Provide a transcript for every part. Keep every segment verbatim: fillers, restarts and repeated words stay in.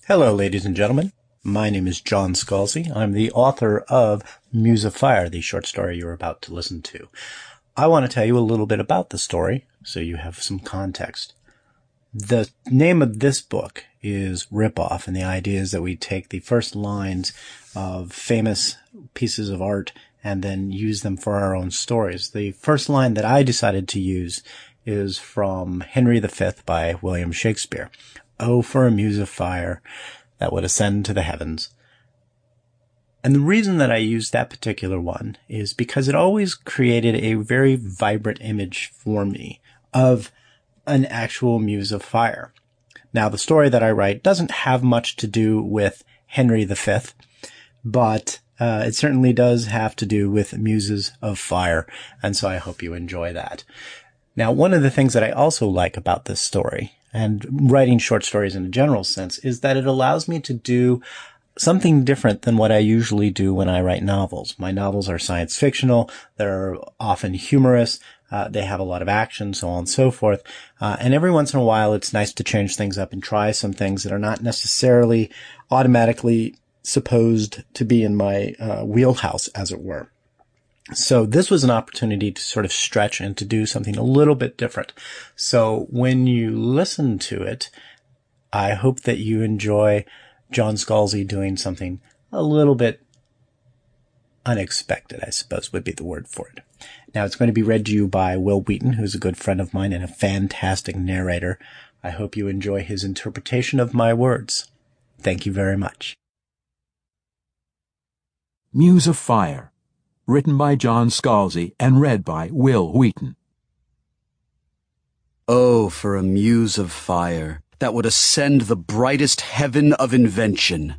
Hello, ladies and gentlemen. My name is John Scalzi. I'm the author of Muse of Fire, the short story you're about to listen to. I want to tell you a little bit about the story so you have some context. The name of this book is Ripoff, and the idea is that we take the first lines of famous pieces of art and then use them for our own stories. The first line that I decided to use is from Henry the Fifth by William Shakespeare. Oh, for a muse of fire that would ascend to the heavens. And the reason that I used that particular one is because it always created a very vibrant image for me of an actual muse of fire. Now, the story that I write doesn't have much to do with Henry the Fifth, but uh, it certainly does have to do with muses of fire, and so I hope you enjoy that. Now, one of the things that I also like about this story, and writing short stories in a general sense, is that it allows me to do something different than what I usually do when I write novels. My novels are science fictional. They're often humorous. Uh, they have a lot of action, so on and so forth. Uh, and every once in a while, it's nice to change things up and try some things that are not necessarily automatically supposed to be in my uh, wheelhouse, as it were. So this was an opportunity to sort of stretch and to do something a little bit different. So when you listen to it, I hope that you enjoy John Scalzi doing something a little bit unexpected, I suppose would be the word for it. Now, it's going to be read to you by Wil Wheaton, who's a good friend of mine and a fantastic narrator. I hope you enjoy his interpretation of my words. Thank you very much. Muse of Fire, written by John Scalzi and read by Wil Wheaton. Oh, for a muse of fire that would ascend the brightest heaven of invention.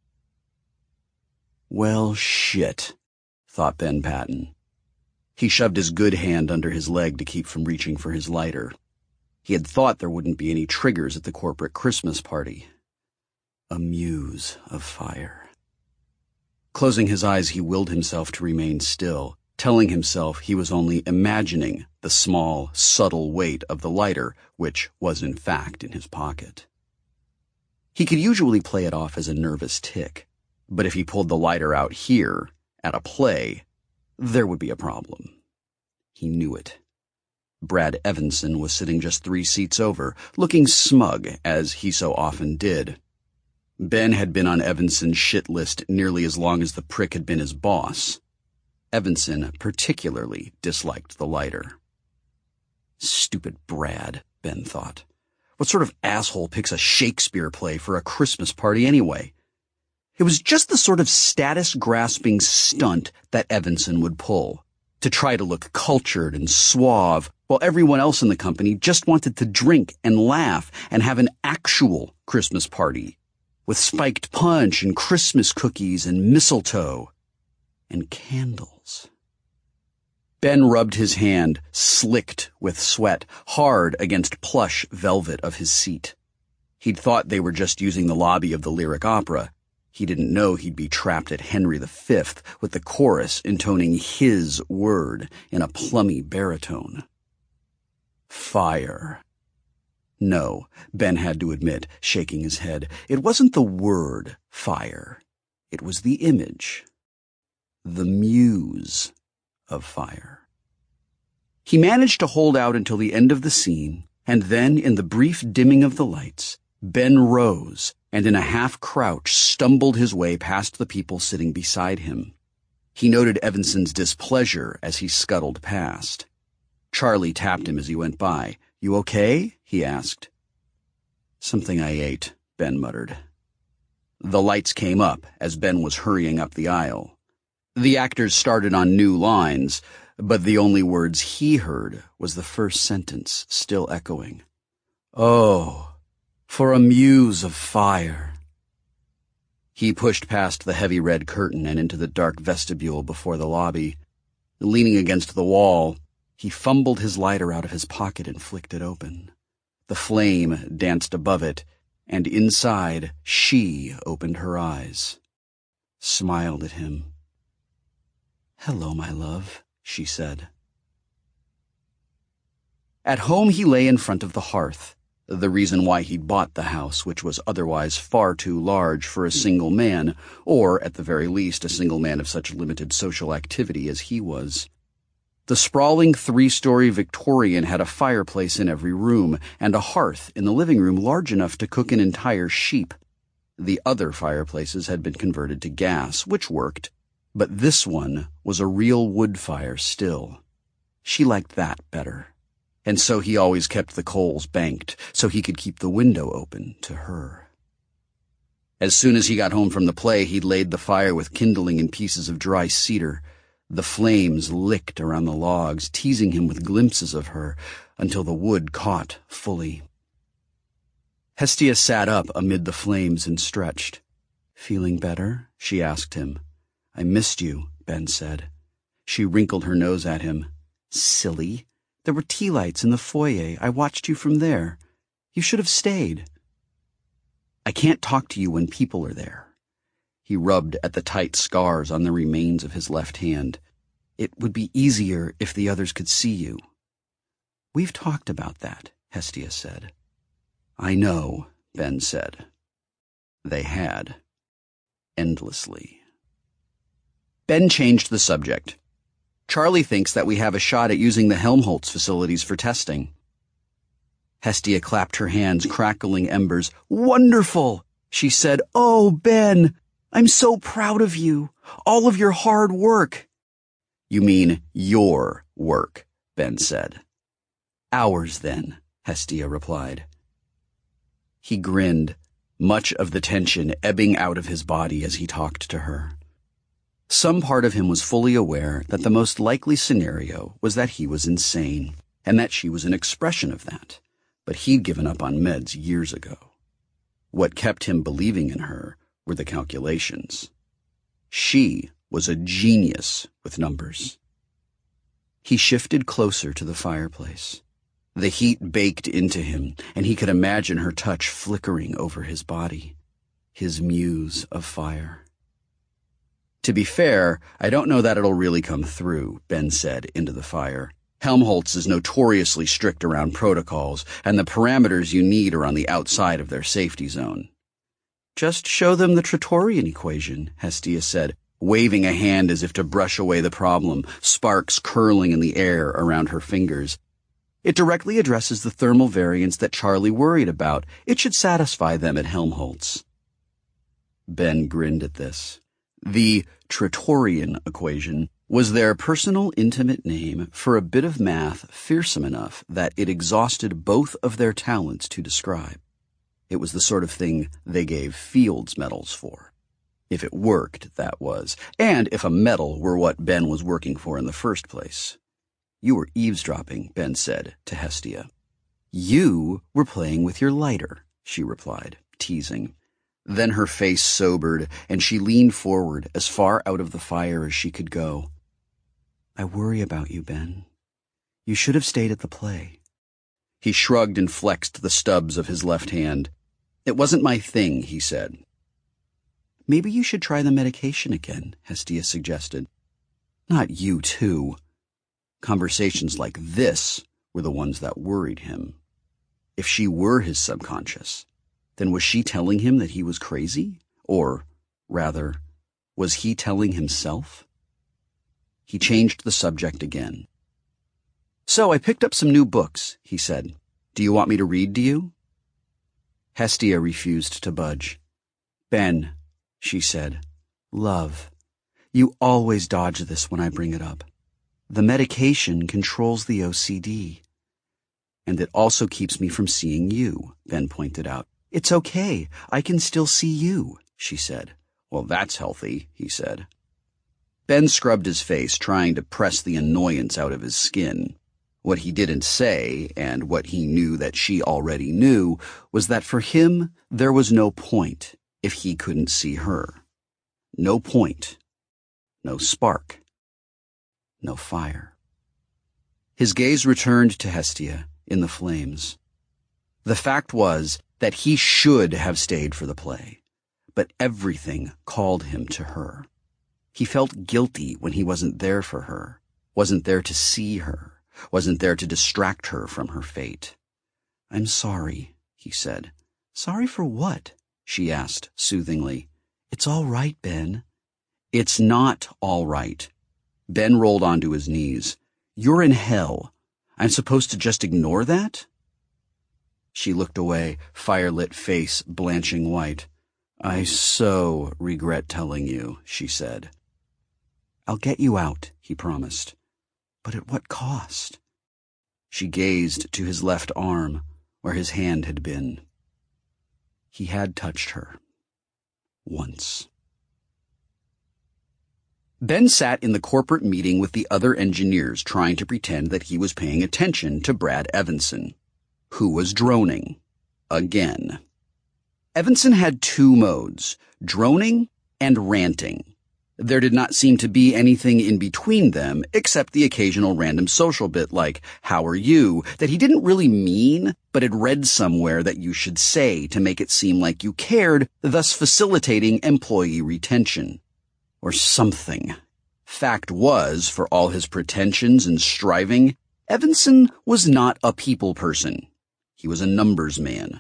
Well, shit, thought Ben Patton. He shoved his good hand under his leg to keep from reaching for his lighter. He had thought there wouldn't be any triggers at the corporate Christmas party. A muse of fire. Closing his eyes, he willed himself to remain still, telling himself he was only imagining the small, subtle weight of the lighter, which was in fact in his pocket. He could usually play it off as a nervous tic, but if he pulled the lighter out here, at a play, there would be a problem. He knew it. Brad Evanson was sitting just three seats over, looking smug, as he so often did. Ben had been on Evanson's shit list nearly as long as the prick had been his boss. Evanson particularly disliked the lighter. Stupid Brad, Ben thought. What sort of asshole picks a Shakespeare play for a Christmas party anyway? It was just the sort of status-grasping stunt that Evanson would pull, to try to look cultured and suave, while everyone else in the company just wanted to drink and laugh and have an actual Christmas party, with spiked punch and Christmas cookies and mistletoe and candles. Ben rubbed his hand, slicked with sweat, hard against plush velvet of his seat. He'd thought they were just using the lobby of the Lyric Opera. He didn't know he'd be trapped at Henry the Fifth with the chorus intoning his word in a plummy baritone. Fire. No, Ben had to admit, shaking his head, it wasn't the word fire. It was the image. The muse of fire. He managed to hold out until the end of the scene, and then, in the brief dimming of the lights, Ben rose and in a half-crouch stumbled his way past the people sitting beside him. He noted Evanson's displeasure as he scuttled past. Charlie tapped him as he went by. "You okay?" he asked. "Something I ate," Ben muttered. The lights came up as Ben was hurrying up the aisle. The actors started on new lines, but the only words he heard was the first sentence still echoing. "Oh, for a muse of fire." He pushed past the heavy red curtain and into the dark vestibule before the lobby. Leaning against the wall, he fumbled his lighter out of his pocket and flicked it open. The flame danced above it, and inside she opened her eyes, smiled at him. "Hello, my love," she said. At home he lay in front of the hearth, the reason why he'd bought the house, which was otherwise far too large for a single man, or, at the very least, a single man of such limited social activity as he was. The sprawling three-story Victorian had a fireplace in every room, and a hearth in the living room large enough to cook an entire sheep. The other fireplaces had been converted to gas, which worked, but this one was a real wood fire still. She liked that better. And so he always kept the coals banked, so he could keep the window open to her. As soon as he got home from the play, he'd laid the fire with kindling and pieces of dry cedar. The flames licked around the logs, teasing him with glimpses of her, until the wood caught fully. Hestia sat up amid the flames and stretched. "Feeling better?" she asked him. "I missed you," Ben said. She wrinkled her nose at him. "Silly. There were tea lights in the foyer. I watched you from there. You should have stayed." "I can't talk to you when people are there." He rubbed at the tight scars on the remains of his left hand. "It would be easier if the others could see you." "We've talked about that," Hestia said. "I know," Ben said. They had. Endlessly. Ben changed the subject. "Charlie thinks that we have a shot at using the Helmholtz facilities for testing." Hestia clapped her hands, crackling embers. "Wonderful!" she said. "Oh, Ben, I'm so proud of you. All of your hard work." "You mean your work," Ben said. "Ours, then," Hestia replied. He grinned, much of the tension ebbing out of his body as he talked to her. Some part of him was fully aware that the most likely scenario was that he was insane, and that she was an expression of that, but he'd given up on meds years ago. What kept him believing in her were the calculations. She was a genius with numbers. He shifted closer to the fireplace. The heat baked into him, and he could imagine her touch flickering over his body, his muse of fire. "To be fair, I don't know that it'll really come through," Ben said into the fire. "Helmholtz is notoriously strict around protocols, and the parameters you need are on the outside of their safety zone." "Just show them the Tratorian equation," Hestia said, waving a hand as if to brush away the problem, sparks curling in the air around her fingers. "It directly addresses the thermal variance that Charlie worried about. It should satisfy them at Helmholtz." Ben grinned at this. The Tratorian equation was their personal intimate name for a bit of math fearsome enough that it exhausted both of their talents to describe. It was the sort of thing they gave Fields medals for. If it worked, that was, and if a medal were what Ben was working for in the first place. "You were eavesdropping," Ben said to Hestia. "You were playing with your lighter," she replied, teasing. Then her face sobered, and she leaned forward as far out of the fire as she could go. "I worry about you, Ben. You should have stayed at the play." He shrugged and flexed the stubs of his left hand. "It wasn't my thing," he said. "Maybe you should try the medication again," Hestia suggested. "Not you, too." Conversations like this were the ones that worried him. If she were his subconscious, then was she telling him that he was crazy? Or, rather, was he telling himself? He changed the subject again. "So I picked up some new books," he said. "Do you want me to read to you?" Hestia refused to budge. "Ben," she said, "love, you always dodge this when I bring it up. The medication controls the O C D. And it also keeps me from seeing you," Ben pointed out. "It's okay. I can still see you," she said. "Well, that's healthy," he said. Ben scrubbed his face, trying to press the annoyance out of his skin. What he didn't say, and what he knew that she already knew, was that for him there was no point if he couldn't see her. No point. No spark. No fire. His gaze returned to Hestia in the flames. The fact was that he should have stayed for the play, but everything called him to her. He felt guilty when he wasn't there for her, wasn't there to see her, wasn't there to distract her from her fate. "I'm sorry," he said. Sorry for what? She asked soothingly. It's all right, Ben. It's not all right. Ben rolled onto his knees. You're in hell. I'm supposed to just ignore that? She looked away, fire-lit face blanching white. I so regret telling you, she said. I'll get you out, he promised. But at what cost? She gazed to his left arm, where his hand had been. He had touched her. Once. Ben sat in the corporate meeting with the other engineers trying to pretend that he was paying attention to Brad Evanson, who was droning. Again. Evanson had two modes, droning and ranting. There did not seem to be anything in between them except the occasional random social bit like, how are you, that he didn't really mean, but had read somewhere that you should say to make it seem like you cared, thus facilitating employee retention. Or something. Fact was, for all his pretensions and striving, Evanson was not a people person. He was a numbers man.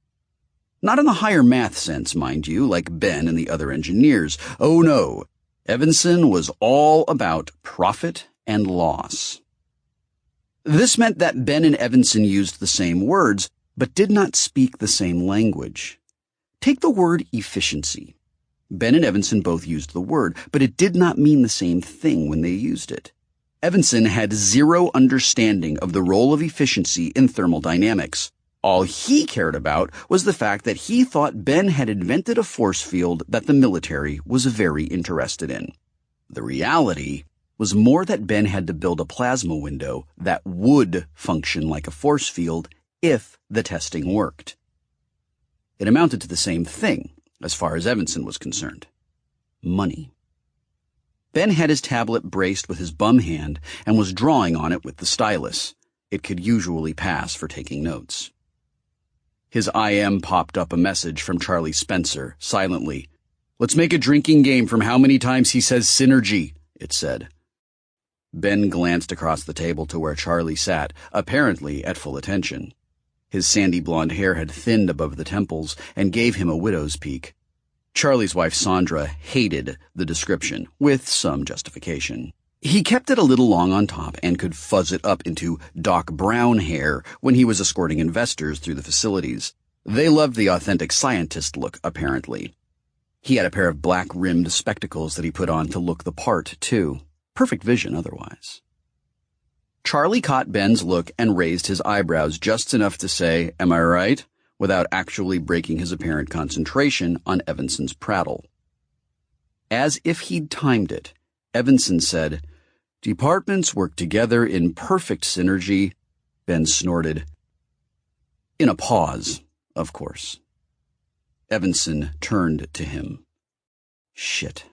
Not in the higher math sense, mind you, like Ben and the other engineers. Oh no. Evanson was all about profit and loss. This meant that Ben and Evanson used the same words, but did not speak the same language. Take the word efficiency. Ben and Evanson both used the word, but it did not mean the same thing when they used it. Evanson had zero understanding of the role of efficiency in thermodynamics. All he cared about was the fact that he thought Ben had invented a force field that the military was very interested in. The reality was more that Ben had to build a plasma window that would function like a force field if the testing worked. It amounted to the same thing, as far as Evanson was concerned. Money. Ben had his tablet braced with his bum hand and was drawing on it with the stylus. It could usually pass for taking notes. His I M popped up a message from Charlie Spencer, silently. Let's make a drinking game from how many times he says synergy, it said. Ben glanced across the table to where Charlie sat, apparently at full attention. His sandy blonde hair had thinned above the temples and gave him a widow's peak. Charlie's wife Sandra hated the description, with some justification. He kept it a little long on top and could fuzz it up into Doc Brown hair when he was escorting investors through the facilities. They loved the authentic scientist look, apparently. He had a pair of black-rimmed spectacles that he put on to look the part, too. Perfect vision otherwise. Charlie caught Ben's look and raised his eyebrows just enough to say, "Am I right?" without actually breaking his apparent concentration on Evanson's prattle. As if he'd timed it, Evanson said, "Departments work together in perfect synergy," Ben snorted. In a pause, of course. Evanson turned to him. Shit.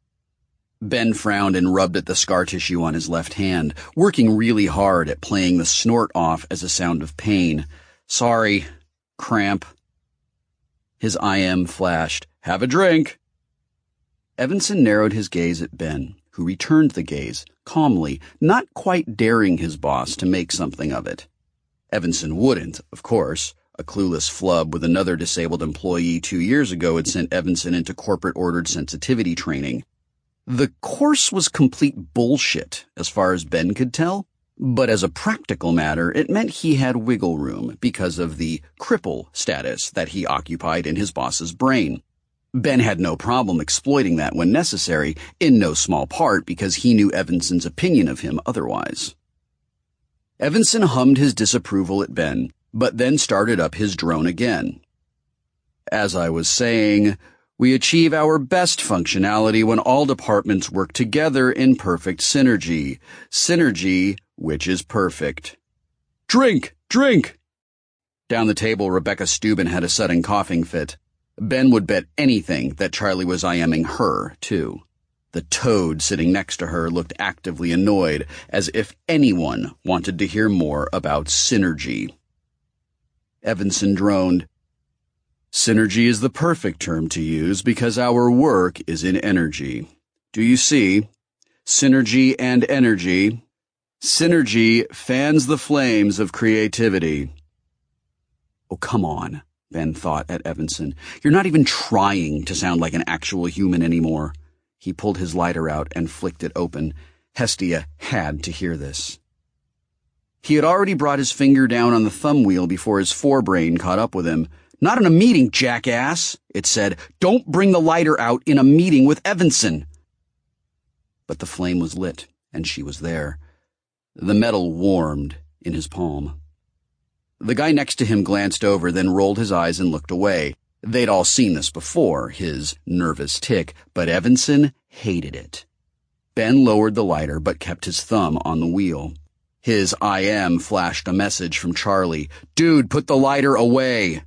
Ben frowned and rubbed at the scar tissue on his left hand, working really hard at playing the snort off as a sound of pain. Sorry. Cramp. His I M flashed. Have a drink. Evanson narrowed his gaze at Ben, who returned the gaze, calmly, not quite daring his boss to make something of it. Evanson wouldn't, of course. A clueless flub with another disabled employee two years ago had sent Evanson into corporate-ordered sensitivity training. The course was complete bullshit, as far as Ben could tell, but as a practical matter, it meant he had wiggle room because of the cripple status that he occupied in his boss's brain. Ben had no problem exploiting that when necessary, in no small part because he knew Evanson's opinion of him otherwise. Evanson hummed his disapproval at Ben, but then started up his drone again. As I was saying, we achieve our best functionality when all departments work together in perfect synergy. Synergy, which is perfect. Drink! Drink! Down the table, Rebecca Steuben had a sudden coughing fit. Ben would bet anything that Charlie was IMing her, too. The toad sitting next to her looked actively annoyed, as if anyone wanted to hear more about synergy. Evanson droned. Synergy is the perfect term to use because our work is in energy. Do you see? Synergy and energy. Synergy fans the flames of creativity. Oh, come on, Ben thought at Evanson. You're not even trying to sound like an actual human anymore. He pulled his lighter out and flicked it open. Hestia had to hear this. He had already brought his finger down on the thumb wheel before his forebrain caught up with him. Not in a meeting, jackass, it said. Don't bring the lighter out in a meeting with Evanson. But the flame was lit, and she was there. The metal warmed in his palm. The guy next to him glanced over, then rolled his eyes and looked away. They'd all seen this before, his nervous tic, but Evanson hated it. Ben lowered the lighter, but kept his thumb on the wheel. His I M flashed a message from Charlie. Dude, put the lighter away.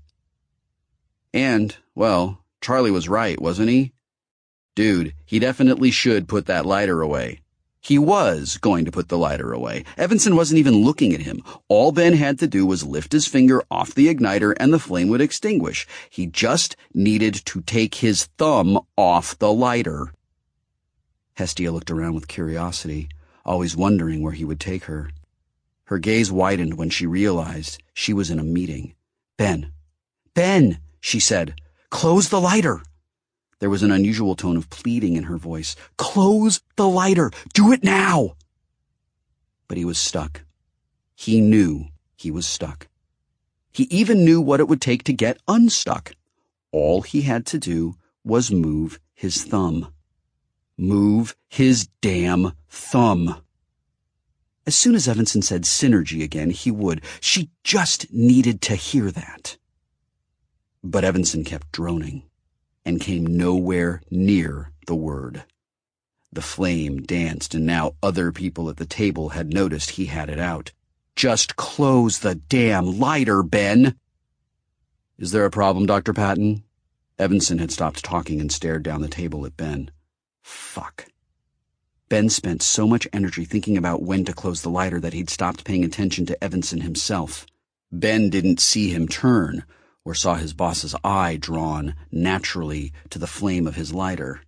And, well, Charlie was right, wasn't he? Dude, he definitely should put that lighter away. He was going to put the lighter away. Evanson wasn't even looking at him. All Ben had to do was lift his finger off the igniter and the flame would extinguish. He just needed to take his thumb off the lighter. Hestia looked around with curiosity, always wondering where he would take her. Her gaze widened when she realized she was in a meeting. Ben, Ben, she said, close the lighter. There was an unusual tone of pleading in her voice. Close the lighter. Do it now. But he was stuck. He knew he was stuck. He even knew what it would take to get unstuck. All he had to do was move his thumb. Move his damn thumb. As soon as Evanson said synergy again, he would. She just needed to hear that. But Evanson kept droning and came nowhere near the word. The flame danced, and now other people at the table had noticed he had it out. Just close the damn lighter, Ben! Is there a problem, Doctor Patton? Evanson had stopped talking and stared down the table at Ben. Fuck. Ben spent so much energy thinking about when to close the lighter that he'd stopped paying attention to Evanson himself. Ben didn't see him turn, or saw his boss's eye drawn naturally to the flame of his lighter.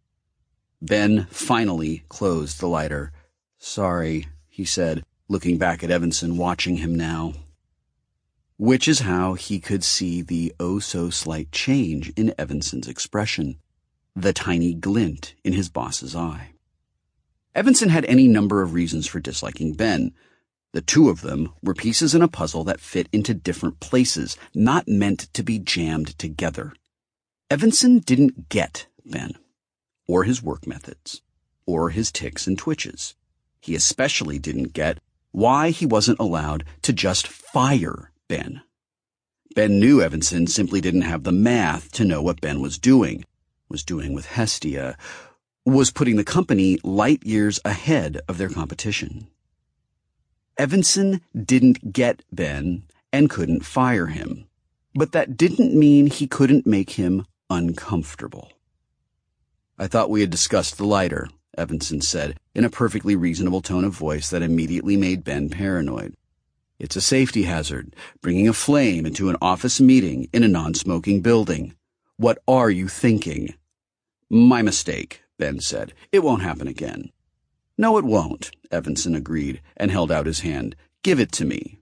Ben finally closed the lighter. Sorry, he said, looking back at Evanson, watching him now. Which is how he could see the oh-so-slight change in Evanson's expression, the tiny glint in his boss's eye. Evanson had any number of reasons for disliking Ben. The two of them were pieces in a puzzle that fit into different places, not meant to be jammed together. Evanson didn't get Ben, or his work methods, or his tics and twitches. He especially didn't get why he wasn't allowed to just fire Ben. Ben knew Evanson simply didn't have the math to know what Ben was doing, was doing with Hestia, was putting the company light years ahead of their competition. Evanson didn't get Ben and couldn't fire him, but that didn't mean he couldn't make him uncomfortable. I thought we had discussed the lighter, Evanson said, in a perfectly reasonable tone of voice that immediately made Ben paranoid. It's a safety hazard, bringing a flame into an office meeting in a non-smoking building. What are you thinking? My mistake, Ben said. It won't happen again. No, it won't, Evanson agreed and held out his hand. Give it to me.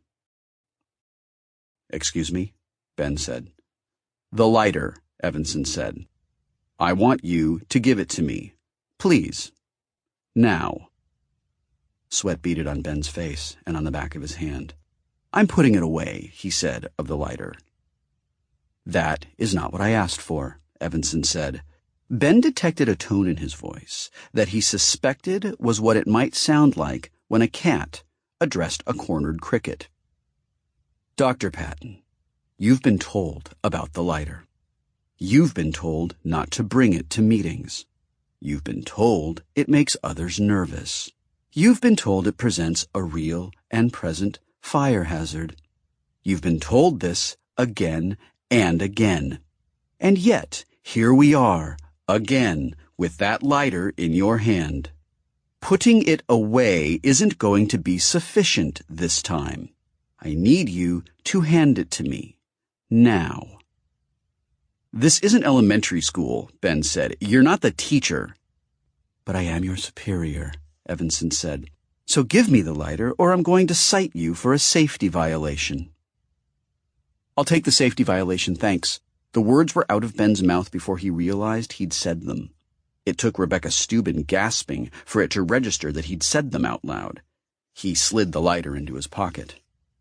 Excuse me, Ben said. The lighter, Evanson said. I want you to give it to me. Please. Now. Sweat beaded on Ben's face and on the back of his hand. I'm putting it away, he said of the lighter. That is not what I asked for, Evanson said. Ben detected a tone in his voice that he suspected was what it might sound like when a cat addressed a cornered cricket. Doctor Patton, you've been told about the lighter. You've been told not to bring it to meetings. You've been told it makes others nervous. You've been told it presents a real and present fire hazard. You've been told this again and again. And yet, here we are, again, with that lighter in your hand. Putting it away isn't going to be sufficient this time. I need you to hand it to me. Now. This isn't elementary school, Ben said. You're not the teacher. But I am your superior, Evanson said. So give me the lighter, or I'm going to cite you for a safety violation. I'll take the safety violation, thanks. The words were out of Ben's mouth before he realized he'd said them. It took Rebecca Steuben gasping for it to register that he'd said them out loud. He slid the lighter into his pocket.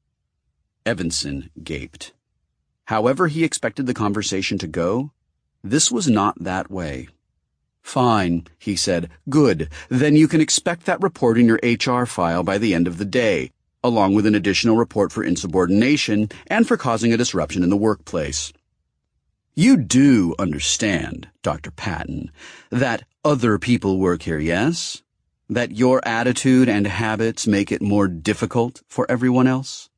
Evanson gaped. However he expected the conversation to go, this was not that way. Fine, he said. Good. Then you can expect that report in your H R file by the end of the day, along with an additional report for insubordination and for causing a disruption in the workplace. You do understand, Doctor Patton, that other people work here, yes? That your attitude and habits make it more difficult for everyone else?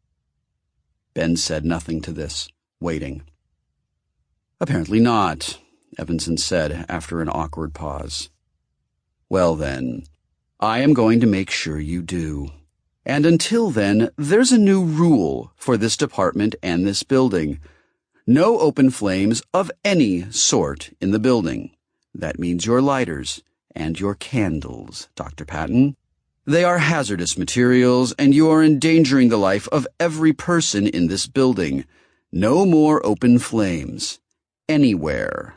Ben said nothing to this, waiting. Apparently not, Evanson said after an awkward pause. Well then, I am going to make sure you do. And until then, there's a new rule for this department and this building. No open flames of any sort in the building. That means your lighters and your candles, Doctor Patton. They are hazardous materials, and you are endangering the life of every person in this building. No more open flames. Anywhere.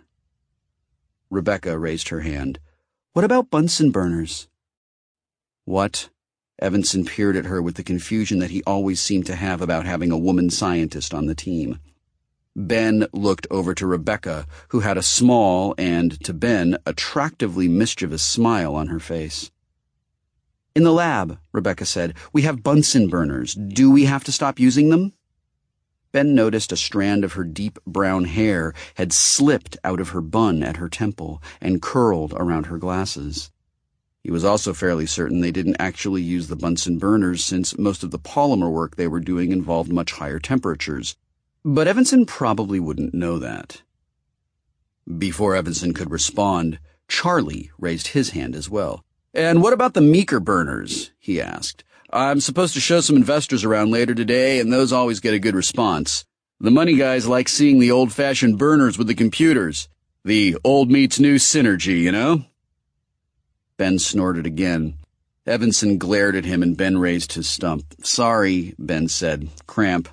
Rebecca raised her hand. What about Bunsen burners? What? Evanson peered at her with the confusion that he always seemed to have about having a woman scientist on the team. Ben looked over to Rebecca, who had a small and, to Ben, attractively mischievous smile on her face. In the lab, Rebecca said, we have Bunsen burners. Do we have to stop using them? Ben noticed a strand of her deep brown hair had slipped out of her bun at her temple and curled around her glasses. He was also fairly certain they didn't actually use the Bunsen burners since most of the polymer work they were doing involved much higher temperatures. But Evanson probably wouldn't know that. Before Evanson could respond, Charlie raised his hand as well. And what about the Meeker burners? He asked. I'm supposed to show some investors around later today, and those always get a good response. The money guys like seeing the old-fashioned burners with the computers. The old meets new synergy, you know? Ben snorted again. Evanson glared at him, and Ben raised his stump. Sorry, Ben said. Cramp.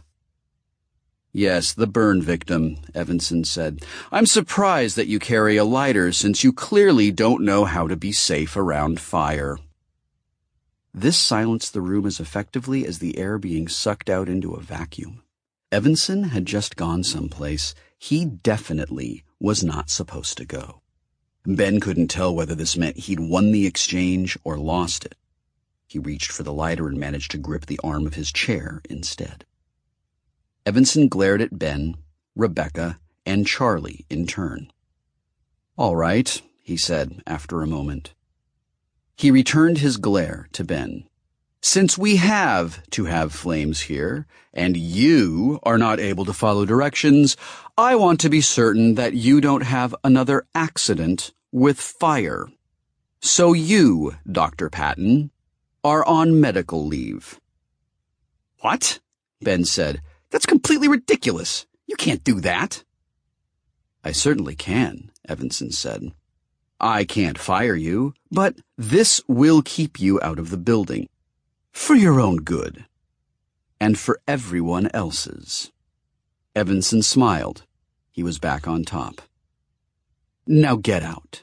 Yes, the burn victim, Evanson said. I'm surprised that you carry a lighter since you clearly don't know how to be safe around fire. This silenced the room as effectively as the air being sucked out into a vacuum. Evanson had just gone someplace he definitely was not supposed to go. Ben couldn't tell whether this meant he'd won the exchange or lost it. He reached for the lighter and managed to grip the arm of his chair instead. Evanson glared at Ben, Rebecca, and Charlie in turn. All right, he said after a moment. He returned his glare to Ben. Since we have to have flames here, and you are not able to follow directions, I want to be certain that you don't have another accident with fire. So you, Doctor Patton, are on medical leave. What? Ben said. That's completely ridiculous. You can't do that. I certainly can, Evanson said. I can't fire you, but this will keep you out of the building. For your own good. And for everyone else's. Evanson smiled. He was back on top. Now get out.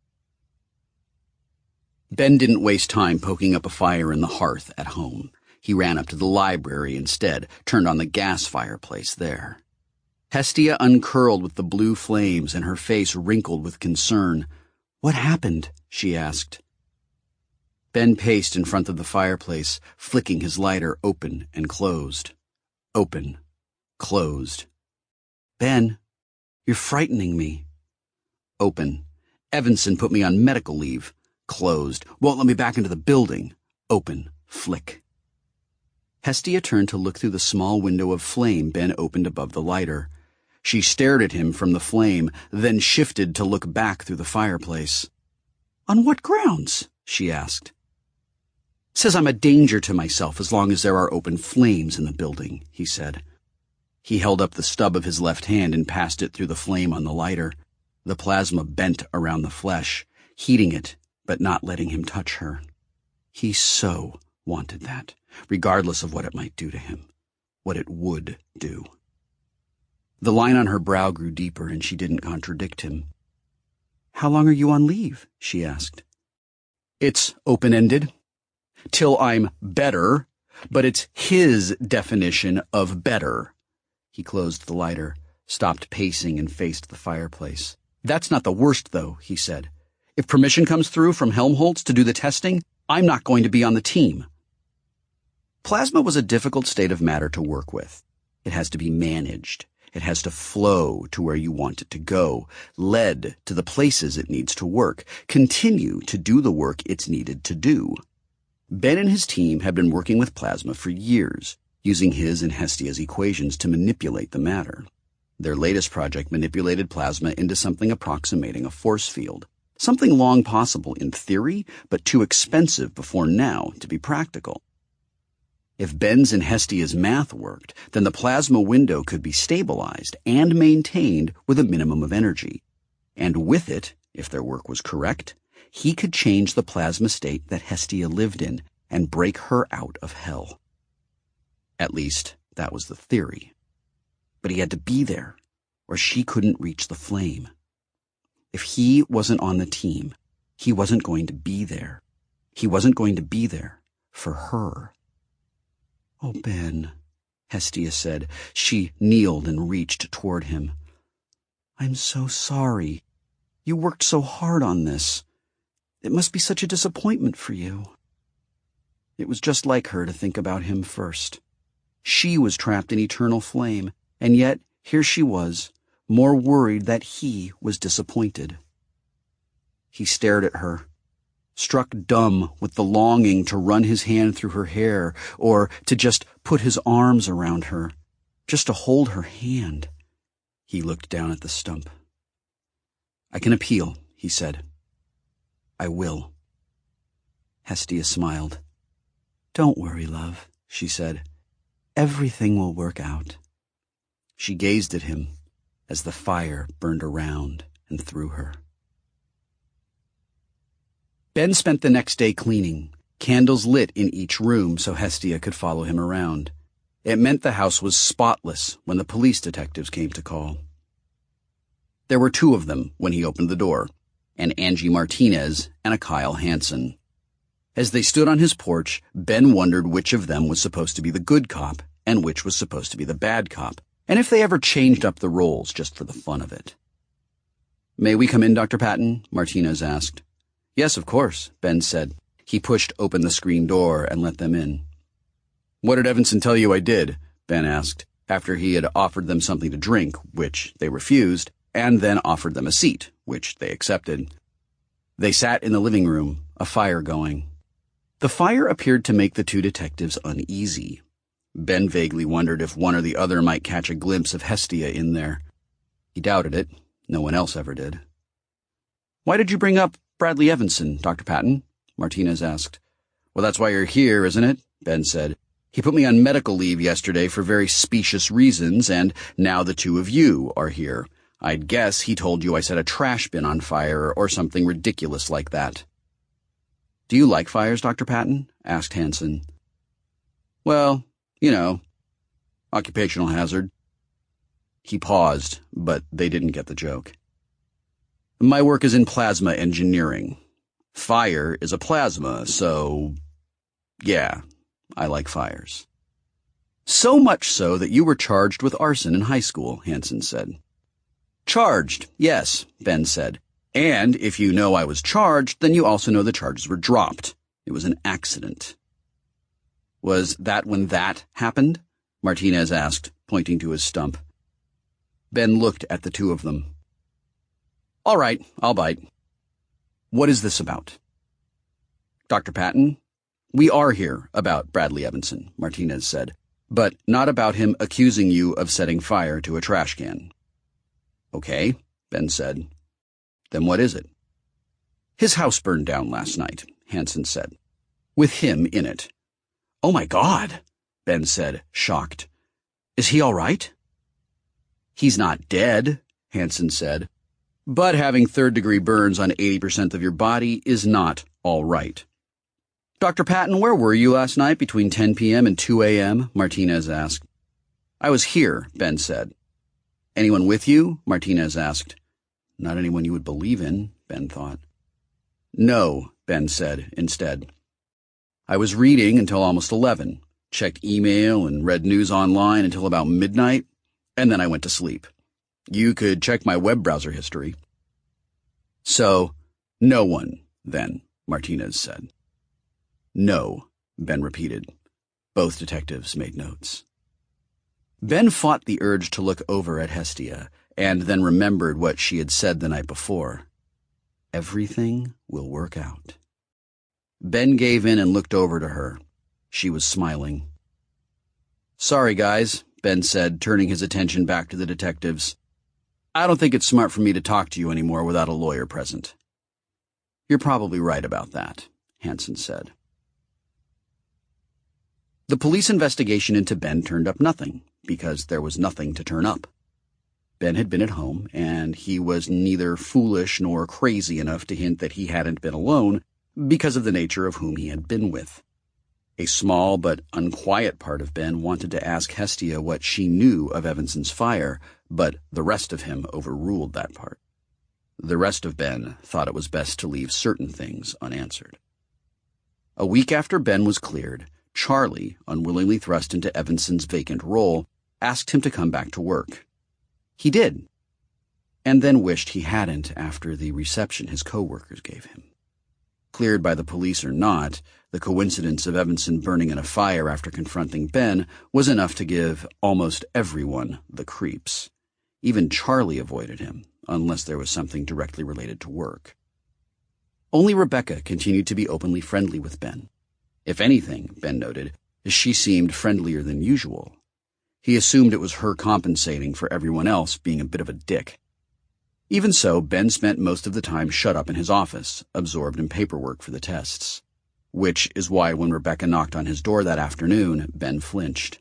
Ben didn't waste time poking up a fire in the hearth at home. He ran up to the library instead, turned on the gas fireplace there. Hestia uncurled with the blue flames and her face wrinkled with concern. What happened? She asked. Ben paced in front of the fireplace, flicking his lighter open and closed. Open. Closed. Ben, you're frightening me. Open. Evanson put me on medical leave. Closed. Won't let me back into the building. Open. Flick. Hestia turned to look through the small window of flame Ben opened above the lighter. She stared at him from the flame, then shifted to look back through the fireplace. On what grounds? She asked. Says I'm a danger to myself as long as there are open flames in the building, he said. He held up the stub of his left hand and passed it through the flame on the lighter. The plasma bent around the flesh, heating it, but not letting him touch her. He so wanted that, regardless of what it might do to him, what it would do. The line on her brow grew deeper, and she didn't contradict him. "How long are you on leave?" she asked. "It's open-ended. Till I'm better, but it's his definition of better." He closed the lighter, stopped pacing, and faced the fireplace. "That's not the worst, though," he said. "If permission comes through from Helmholtz to do the testing, I'm not going to be on the team." Plasma was a difficult state of matter to work with. It has to be managed. It has to flow to where you want it to go, led to the places it needs to work, continue to do the work it's needed to do. Ben and his team had been working with plasma for years, using his and Hestia's equations to manipulate the matter. Their latest project manipulated plasma into something approximating a force field, something long possible in theory, but too expensive before now to be practical. If Ben's and Hestia's math worked, then the plasma window could be stabilized and maintained with a minimum of energy. And with it, if their work was correct, he could change the plasma state that Hestia lived in and break her out of hell. At least, that was the theory. But he had to be there, or she couldn't reach the flame. If he wasn't on the team, he wasn't going to be there. He wasn't going to be there for her. "Oh, Ben," Hestia said. She kneeled and reached toward him. "I'm so sorry. You worked so hard on this. It must be such a disappointment for you." It was just like her to think about him first. She was trapped in eternal flame, and yet here she was, more worried that he was disappointed. He stared at her, struck dumb with the longing to run his hand through her hair, or to just put his arms around her, just to hold her hand. He looked down at the stump. "I can appeal," he said. "I will." Hestia smiled. "Don't worry, love," she said. "Everything will work out." She gazed at him as the fire burned around and through her. Ben spent the next day cleaning, candles lit in each room so Hestia could follow him around. It meant the house was spotless when the police detectives came to call. There were two of them when he opened the door, an Angie Martinez and a Kyle Hansen. As they stood on his porch, Ben wondered which of them was supposed to be the good cop and which was supposed to be the bad cop, and if they ever changed up the roles just for the fun of it. "May we come in, Doctor Patton?" Martinez asked. "Yes, of course," Ben said. He pushed open the screen door and let them in. "What did Evanson tell you I did?" Ben asked, after he had offered them something to drink, which they refused, and then offered them a seat, which they accepted. They sat in the living room, a fire going. The fire appeared to make the two detectives uneasy. Ben vaguely wondered if one or the other might catch a glimpse of Hestia in there. He doubted it. No one else ever did. "Why did you bring up Bradley Evanson, Doctor Patton?" Martinez asked. "Well, that's why you're here, isn't it?" Ben said. "He put me on medical leave yesterday for very specious reasons, and now the two of you are here. I'd guess he told you I set a trash bin on fire or something ridiculous like that." "Do you like fires, Doctor Patton?" asked Hansen. "Well, you know, occupational hazard." He paused, but they didn't get the joke. "My work is in plasma engineering. Fire is a plasma, so yeah, I like fires." "So much so that you were charged with arson in high school," Hansen said. "Charged, yes," Ben said. "And if you know I was charged, then you also know the charges were dropped. It was an accident." "Was that when that happened?" Martinez asked, pointing to his stump. Ben looked at the two of them. "All right, I'll bite. What is this about?" "Doctor Patton, we are here about Bradley Evanson," Martinez said, "but not about him accusing you of setting fire to a trash can." "Okay," Ben said. "Then what is it?" "His house burned down last night," Hansen said, "with him in it." "Oh my God," Ben said, shocked. "Is he all right?" "He's not dead," Hansen said. "But having third-degree burns on eighty percent of your body is not all right." "Doctor Patton, where were you last night between ten p.m. and two a.m.? Martinez asked. "I was here," Ben said. Anyone with you? Martinez asked. Not anyone you would believe in, Ben thought. No, Ben said instead. I was reading until almost eleven, checked email and read news online until about midnight, and then I went to sleep. You could check my web browser history. So, no one, then, Martinez said. No, Ben repeated. Both detectives made notes. Ben fought the urge to look over at Hestia, and then remembered what she had said the night before. Everything will work out. Ben gave in and looked over to her. She was smiling. Sorry, guys, Ben said, turning his attention back to the detectives. I don't think it's smart for me to talk to you anymore without a lawyer present. You're probably right about that, Hansen said. The police investigation into Ben turned up nothing, because there was nothing to turn up. Ben had been at home, and he was neither foolish nor crazy enough to hint that he hadn't been alone because of the nature of whom he had been with. A small but unquiet part of Ben wanted to ask Hestia what she knew of Evanson's fire, but the rest of him overruled that part. The rest of Ben thought it was best to leave certain things unanswered. A week after Ben was cleared, Charlie, unwillingly thrust into Evanson's vacant role, asked him to come back to work. He did, and then wished he hadn't after the reception his co-workers gave him. Cleared by the police or not, the coincidence of Evanson burning in a fire after confronting Ben was enough to give almost everyone the creeps. Even Charlie avoided him, unless there was something directly related to work. Only Rebecca continued to be openly friendly with Ben. If anything, Ben noted, she seemed friendlier than usual. He assumed it was her compensating for everyone else being a bit of a dick. Even so, Ben spent most of the time shut up in his office, absorbed in paperwork for the tests. Which is why when Rebecca knocked on his door that afternoon, Ben flinched.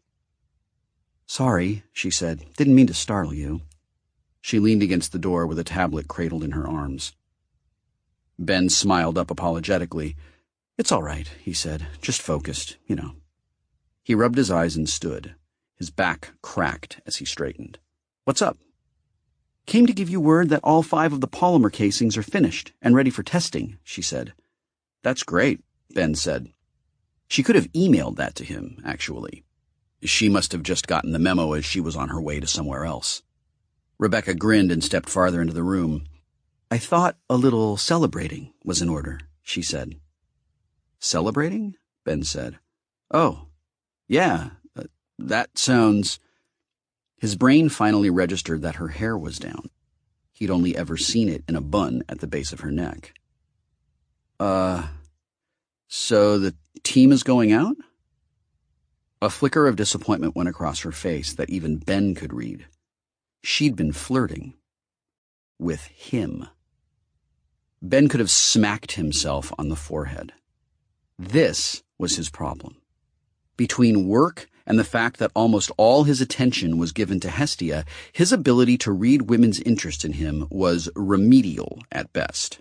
Sorry, she said. Didn't mean to startle you. She leaned against the door with a tablet cradled in her arms. Ben smiled up apologetically. It's all right, he said. Just focused, you know. He rubbed his eyes and stood. His back cracked as he straightened. What's up? Came to give you word that all five of the polymer casings are finished and ready for testing, she said. That's great, Ben said. She could have emailed that to him, actually. She must have just gotten the memo as she was on her way to somewhere else. Rebecca grinned and stepped farther into the room. I thought a little celebrating was in order, she said. Celebrating? Ben said. Oh, yeah, uh, that sounds... His brain finally registered that her hair was down. He'd only ever seen it in a bun at the base of her neck. Uh, so the team is going out? A flicker of disappointment went across her face that even Ben could read. She'd been flirting. With him. Ben could have smacked himself on the forehead. This was his problem. Between work and the fact that almost all his attention was given to Hestia, his ability to read women's interest in him was remedial at best.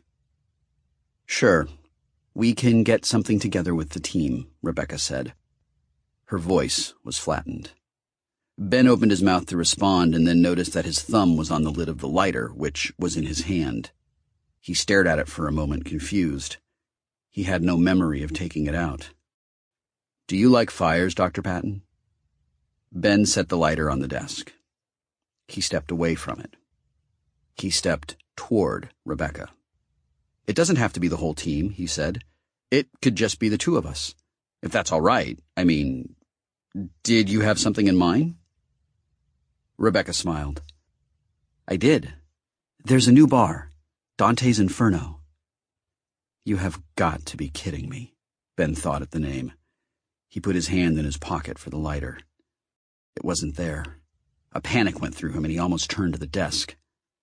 Sure, we can get something together with the team, Rebecca said. Her voice was flattened. Ben opened his mouth to respond and then noticed that his thumb was on the lid of the lighter, which was in his hand. He stared at it for a moment, confused. He had no memory of taking it out. Do you like fires, Doctor Patton? Ben set the lighter on the desk. He stepped away from it. He stepped toward Rebecca. It doesn't have to be the whole team, he said. It could just be the two of us. If that's all right, I mean, did you have something in mind? Rebecca smiled. I did. There's a new bar, Dante's Inferno. You have got to be kidding me, Ben thought at the name. He put his hand in his pocket for the lighter. It wasn't there. A panic went through him and he almost turned to the desk.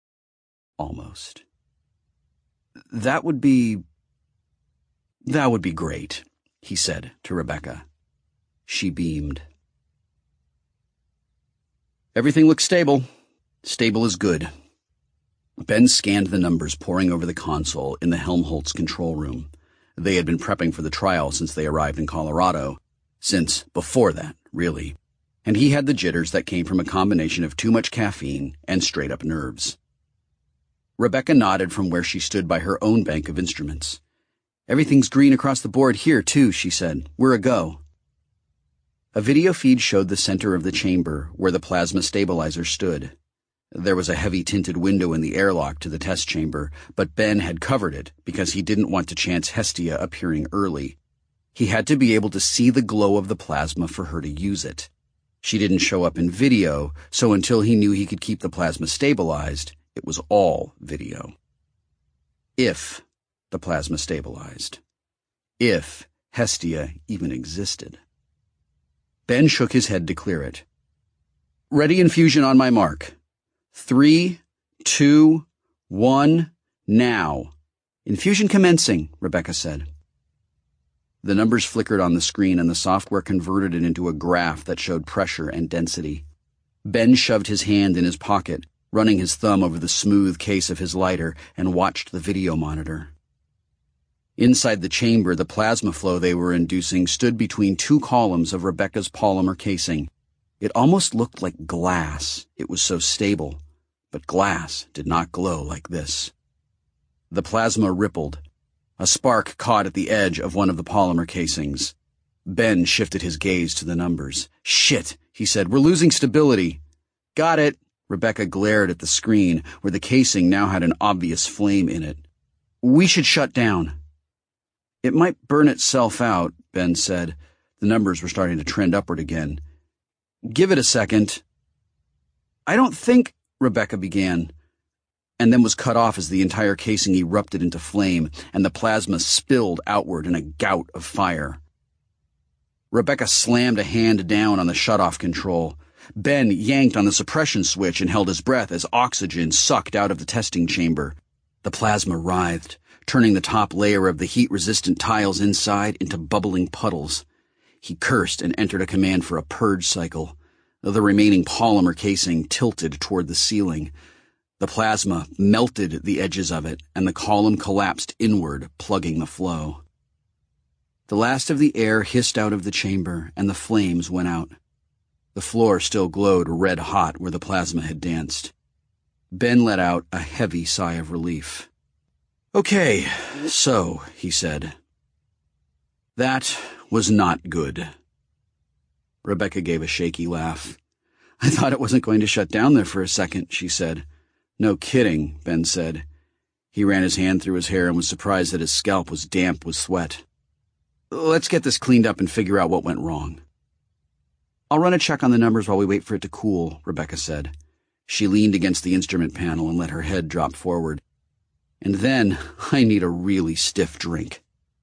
Almost. That would be... That would be great, he said to Rebecca. She beamed. Everything looks stable. Stable is good. Ben scanned the numbers pouring over the console in the Helmholtz control room. They had been prepping for the trial since they arrived in Colorado. Since before that, really. and he had the jitters that came from a combination of too much caffeine and straight-up nerves. Rebecca nodded from where she stood by her own bank of instruments. "Everything's green across the board here, too," she said. "We're a go." A video feed showed the center of the chamber where the plasma stabilizer stood. There was a heavy tinted window in the airlock to the test chamber, but Ben had covered it because he didn't want to chance Hestia appearing early. He had to be able to see the glow of the plasma for her to use it. She didn't show up in video, so until he knew he could keep the plasma stabilized, it was all video. If the plasma stabilized. If Hestia even existed. Ben shook his head to clear it. "Ready infusion on my mark. Three, two, one, now. Infusion commencing," Rebecca said. The numbers flickered on the screen and the software converted it into a graph that showed pressure and density. Ben shoved his hand in his pocket, running his thumb over the smooth case of his lighter, and watched the video monitor. Inside the chamber, the plasma flow they were inducing stood between two columns of Rebecca's polymer casing. It almost looked like glass. It was so stable. But glass did not glow like this. The plasma rippled. A spark caught at the edge of one of the polymer casings. Ben shifted his gaze to the numbers. "Shit," he said. "We're losing stability." "Got it." Rebecca glared at the screen, where the casing now had an obvious flame in it. "We should shut down." "It might burn itself out," Ben said. The numbers were starting to trend upward again. "Give it a second." "I don't think—" Rebecca began, and then was cut off as the entire casing erupted into flame and the plasma spilled outward in a gout of fire. Rebecca slammed a hand down on the shutoff control. Ben yanked on the suppression switch and held his breath as oxygen sucked out of the testing chamber. The plasma writhed, turning the top layer of the heat-resistant tiles inside into bubbling puddles. He cursed and entered a command for a purge cycle. The remaining polymer casing tilted toward the ceiling. The plasma melted the edges of it, and the column collapsed inward, plugging the flow. The last of the air hissed out of the chamber, and the flames went out. The floor still glowed red-hot where the plasma had danced. Ben let out a heavy sigh of relief. "Okay, so," he said. "That was not good." Rebecca gave a shaky laugh. "I thought it wasn't going to shut down there for a second," she said. "No kidding," Ben said. He ran his hand through his hair and was surprised that his scalp was damp with sweat. "Let's get this cleaned up and figure out what went wrong." "I'll run a check on the numbers while we wait for it to cool," Rebecca said. She leaned against the instrument panel and let her head drop forward. "And then I need a really stiff drink."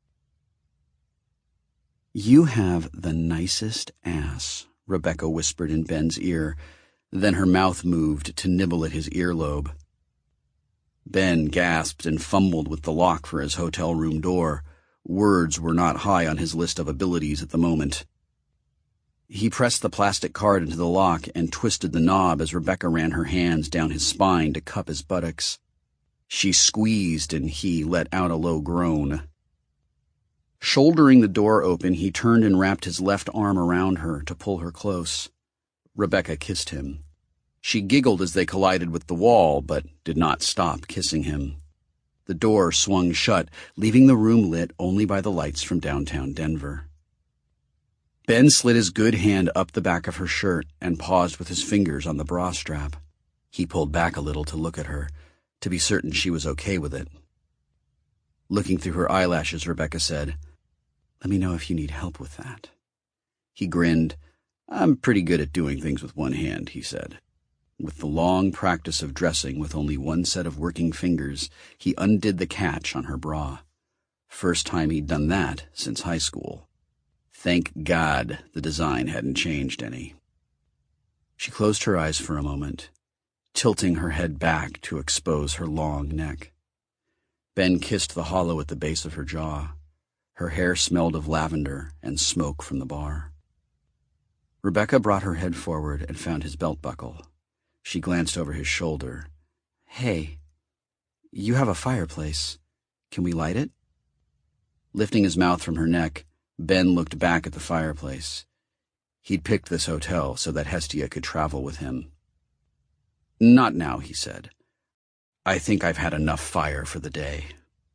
"You have the nicest ass," Rebecca whispered in Ben's ear. Then her mouth moved to nibble at his earlobe. Ben gasped and fumbled with the lock for his hotel room door. Words were not high on his list of abilities at the moment. He pressed the plastic card into the lock and twisted the knob as Rebecca ran her hands down his spine to cup his buttocks. She squeezed and he let out a low groan. Shouldering the door open, he turned and wrapped his left arm around her to pull her close. Rebecca kissed him. She giggled as they collided with the wall, but did not stop kissing him. The door swung shut, leaving the room lit only by the lights from downtown Denver. Ben slid his good hand up the back of her shirt and paused with his fingers on the bra strap. He pulled back a little to look at her, to be certain she was okay with it. Looking through her eyelashes, Rebecca said, "Let me know if you need help with that." He grinned. "I'm pretty good at doing things with one hand," he said. With the long practice of dressing with only one set of working fingers, he undid the catch on her bra. First time he'd done that since high school. Thank God the design hadn't changed any. She closed her eyes for a moment, tilting her head back to expose her long neck. Ben kissed the hollow at the base of her jaw. Her hair smelled of lavender and smoke from the bar. Rebecca brought her head forward and found his belt buckle. She glanced over his shoulder. "Hey, you have a fireplace. Can we light it?" Lifting his mouth from her neck, Ben looked back at the fireplace. He'd picked this hotel so that Hestia could travel with him. "Not now," he said. "I think I've had enough fire for the day."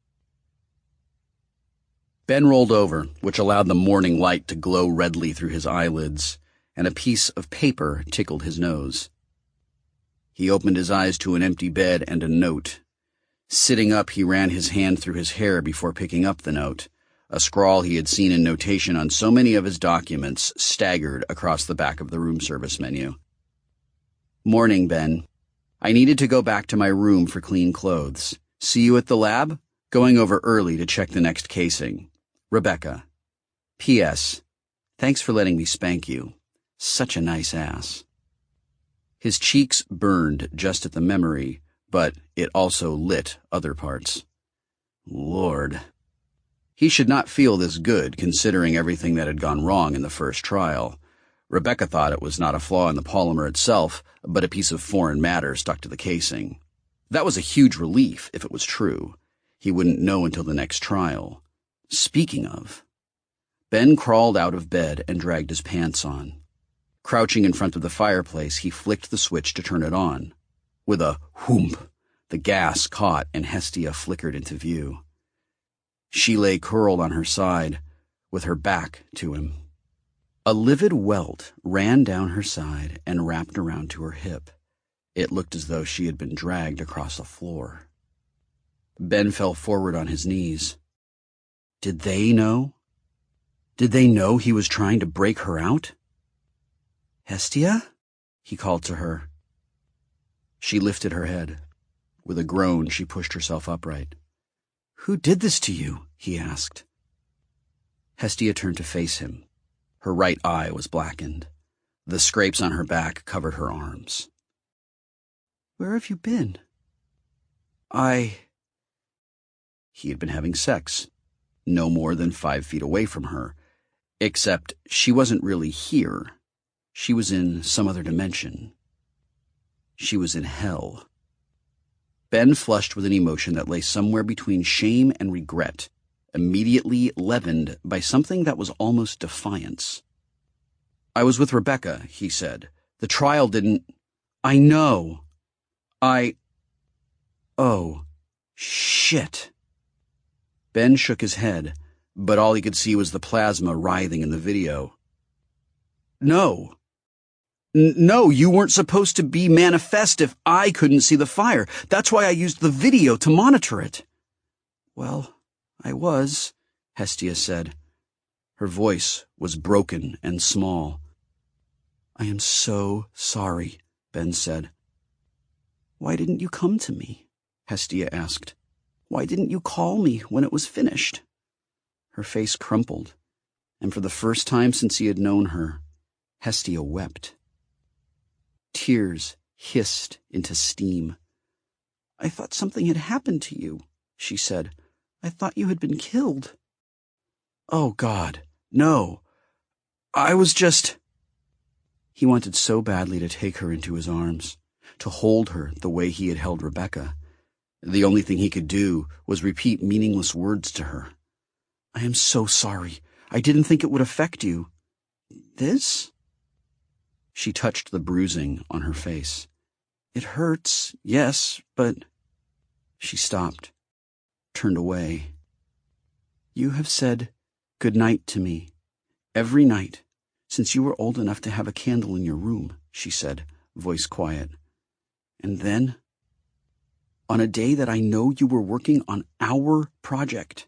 Ben rolled over, which allowed the morning light to glow redly through his eyelids, and a piece of paper tickled his nose. He opened his eyes to an empty bed and a note. Sitting up, he ran his hand through his hair before picking up the note. A scrawl he had seen in notation on so many of his documents staggered across the back of the room service menu. "Morning, Ben. I needed to go back to my room for clean clothes. See you at the lab? Going over early to check the next casing. Rebecca. P S. Thanks for letting me spank you. Such a nice ass." His cheeks burned just at the memory, but it also lit other parts. Lord. He should not feel this good, considering everything that had gone wrong in the first trial. Rebecca thought it was not a flaw in the polymer itself, but a piece of foreign matter stuck to the casing. That was a huge relief, if it was true. He wouldn't know until the next trial. Speaking of... Ben crawled out of bed and dragged his pants on. Crouching in front of the fireplace, he flicked the switch to turn it on. With a whoomp, the gas caught and Hestia flickered into view. She lay curled on her side, with her back to him. A livid welt ran down her side and wrapped around to her hip. It looked as though she had been dragged across a floor. Ben fell forward on his knees. Did they know? Did they know he was trying to break her out? "Hestia?" he called to her. She lifted her head. With a groan, she pushed herself upright. "Who did this to you?" he asked. Hestia turned to face him. Her right eye was blackened. The scrapes on her back covered her arms. "Where have you been?" I... He had been having sex, no more than five feet away from her, except she wasn't really here. She was in some other dimension. She was in hell. Ben flushed with an emotion that lay somewhere between shame and regret, immediately leavened by something that was almost defiance. "I was with Rebecca," he said. "The trial didn't... I know. I... Oh, shit." Ben shook his head, but all he could see was the plasma writhing in the video. "No. N- no, you weren't supposed to be manifest if I couldn't see the fire. That's why I used the video to monitor it." "Well, I was," Hestia said. Her voice was broken and small. "I am so sorry," Ben said. "Why didn't you come to me?" Hestia asked. "Why didn't you call me when it was finished?" Her face crumpled, and for the first time since he had known her, Hestia wept. Tears hissed into steam. "I thought something had happened to you," she said. "I thought you had been killed." "Oh, God, no. I was just..." He wanted so badly to take her into his arms, to hold her the way he had held Rebecca. The only thing he could do was repeat meaningless words to her. "I am so sorry. I didn't think it would affect you." "This?" She touched the bruising on her face. "It hurts, yes, but..." She stopped, turned away. "You have said good night to me every night since you were old enough to have a candle in your room," she said, voice quiet. "And then, on a day that I know you were working on our project,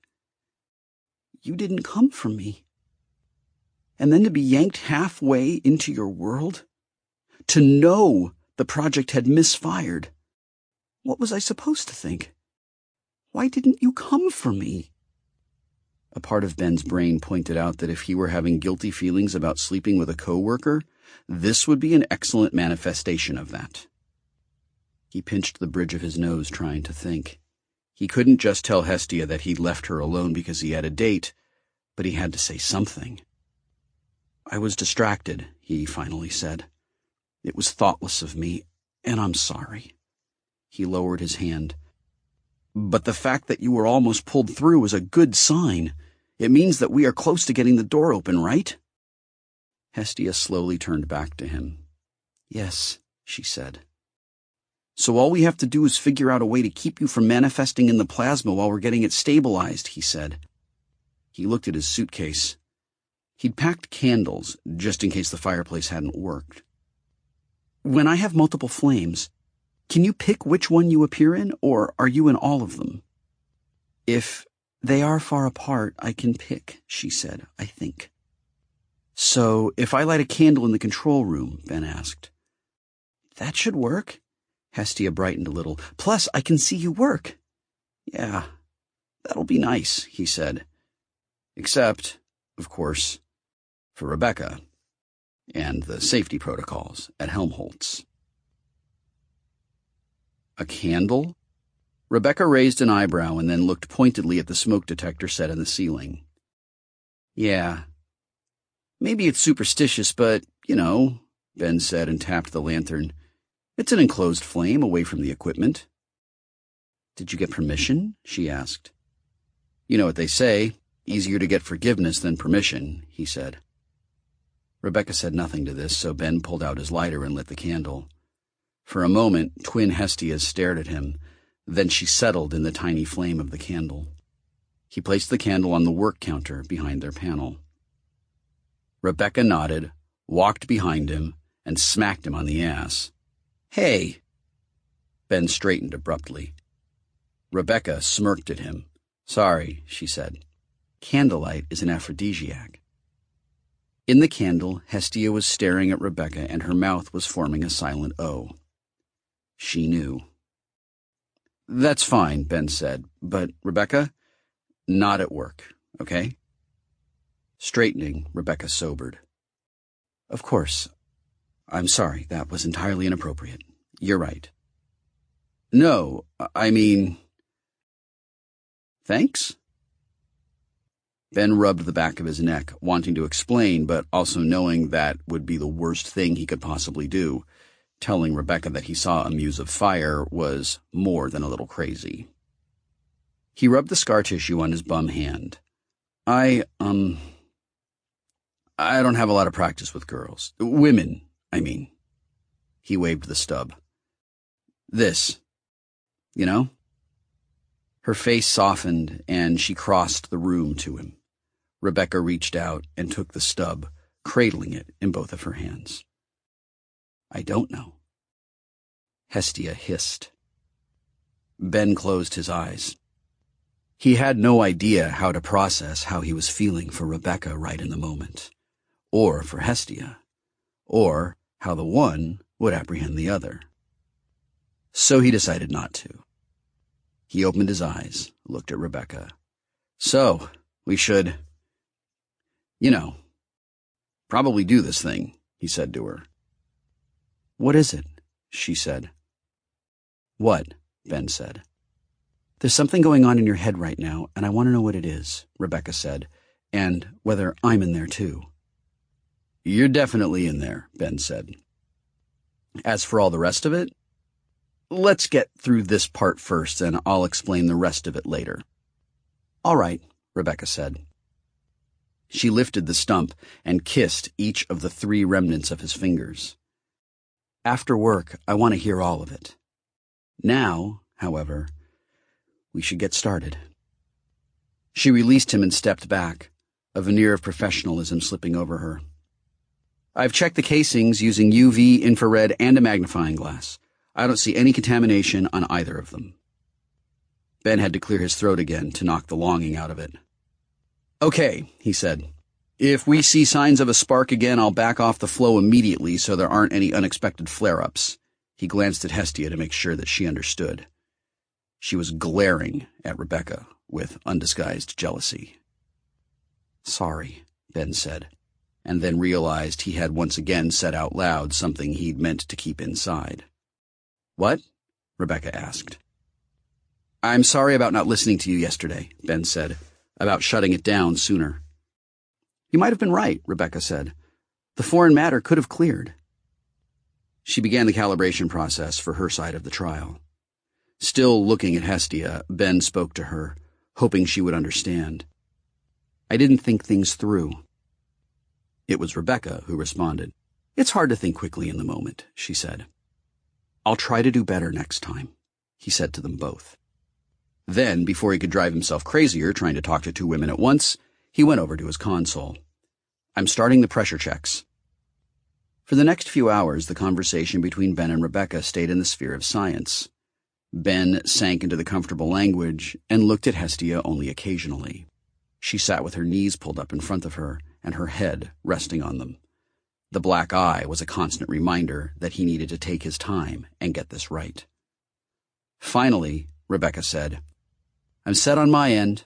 you didn't come for me. And then to be yanked halfway into your world, to know the project had misfired. What was I supposed to think? Why didn't you come for me?" A part of Ben's brain pointed out that if he were having guilty feelings about sleeping with a coworker, this would be an excellent manifestation of that. He pinched the bridge of his nose, trying to think. He couldn't just tell Hestia that he'd left her alone because he had a date, but he had to say something. "I was distracted," he finally said. "It was thoughtless of me, and I'm sorry." He lowered his hand. "But the fact that you were almost pulled through is a good sign. It means that we are close to getting the door open, right?" Hestia slowly turned back to him. Yes, she said. So all we have to do is figure out a way to keep you from manifesting in the plasma while we're getting it stabilized, he said. He looked at his suitcase. He'd packed candles, just in case the fireplace hadn't worked. When I have multiple flames, can you pick which one you appear in, or are you in all of them? If they are far apart, I can pick, she said, I think. So, if I light a candle in the control room, Ben asked. That should work. Hestia brightened a little. Plus, I can see you work. Yeah, that'll be nice, he said. Except, of course, for Rebecca and the safety protocols at Helmholtz. A candle? Rebecca raised an eyebrow and then looked pointedly at the smoke detector set in the ceiling. Yeah. Maybe it's superstitious, but, you know, Ben said and tapped the lantern. It's an enclosed flame away from the equipment. Did you get permission? She asked. You know what they say, easier to get forgiveness than permission, he said. Rebecca said nothing to this, so Ben pulled out his lighter and lit the candle. For a moment, twin Hestias stared at him, then she settled in the tiny flame of the candle. He placed the candle on the work counter behind their panel. Rebecca nodded, walked behind him, and smacked him on the ass. Hey! Ben straightened abruptly. Rebecca smirked at him. Sorry, she said. Candlelight is an aphrodisiac. In the candle, Hestia was staring at Rebecca and her mouth was forming a silent O. She knew. That's fine, Ben said, but, Rebecca, not at work, okay? Straightening, Rebecca sobered. Of course. I'm sorry, that was entirely inappropriate. You're right. No, I mean... Thanks? Ben rubbed the back of his neck, wanting to explain, but also knowing that would be the worst thing he could possibly do. Telling Rebecca that he saw a muse of fire was more than a little crazy. He rubbed the scar tissue on his bum hand. I, um... I don't have a lot of practice with girls. Women, I mean. He waved the stub. This. You know? Her face softened, and she crossed the room to him. Rebecca reached out and took the stub, cradling it in both of her hands. I don't know. Hestia hissed. Ben closed his eyes. He had no idea how to process how he was feeling for Rebecca right in the moment, or for Hestia, or how the one would apprehend the other. So he decided not to. He opened his eyes, looked at Rebecca. So, we should, you know, probably do this thing, he said to her. What is it? She said. What? Ben said. There's something going on in your head right now, and I want to know what it is, Rebecca said, and whether I'm in there too. You're definitely in there, Ben said. As for all the rest of it, let's get through this part first, and I'll explain the rest of it later. All right, Rebecca said. She lifted the stump and kissed each of the three remnants of his fingers. After work, I want to hear all of it. Now, however, we should get started. She released him and stepped back, a veneer of professionalism slipping over her. I've checked the casings using U V, infrared, and a magnifying glass. I don't see any contamination on either of them. Ben had to clear his throat again to knock the longing out of it. Okay, he said. If we see signs of a spark again, I'll back off the flow immediately so there aren't any unexpected flare-ups. He glanced at Hestia to make sure that she understood. She was glaring at Rebecca with undisguised jealousy. Sorry, Ben said, and then realized he had once again said out loud something he'd meant to keep inside. What? Rebecca asked. I'm sorry about not listening to you yesterday, Ben said, about shutting it down sooner. You might have been right, Rebecca said. The foreign matter could have cleared. She began the calibration process for her side of the trial. Still looking at Hestia, Ben spoke to her, hoping she would understand. I didn't think things through. It was Rebecca who responded. "It's hard to think quickly in the moment," she said. "I'll try to do better next time," he said to them both. Then, before he could drive himself crazier trying to talk to two women at once, he went over to his console. "I'm starting the pressure checks." For the next few hours, the conversation between Ben and Rebecca stayed in the sphere of science. Ben sank into the comfortable language and looked at Hestia only occasionally. She sat with her knees pulled up in front of her and her head resting on them. The black eye was a constant reminder that he needed to take his time and get this right. Finally, Rebecca said, "I'm set on my end."